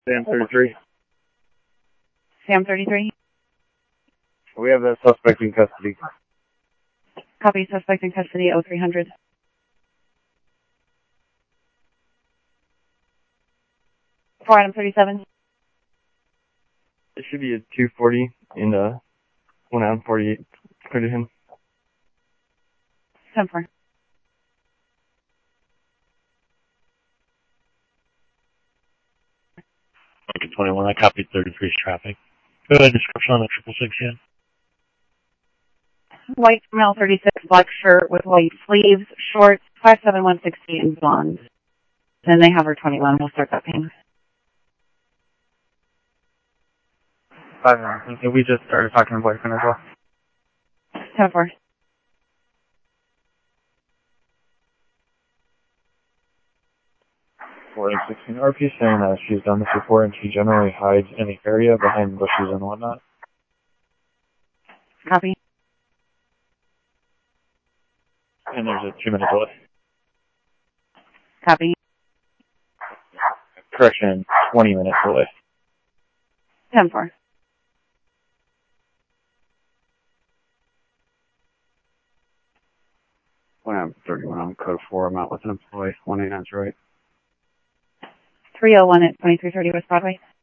Sam 33. Sam 33. We have a suspect in custody. Copy. Suspect in custody, 0300. For item 37. It should be a 240 in 1948. Clear to him. 10-4. Okay, 21, I copied 33's traffic. Go ahead, description on the 666 yet? White male 36, black shirt with white sleeves, shorts, 5'7", 160, and blonde. Then they have her 21. We'll start that ping. 5 minutes. We just started talking to boyfriend as well. 10-4. For 16 RP saying that she's done this before and she generally hides in the area behind bushes and whatnot. Copy. And there's a 2-minute delay. Copy. Correction, 20-minute delay. 10-4. When I'm 31, I'm code 4. I'm out with an employee. 189's right. 301 at 2330 West Broadway.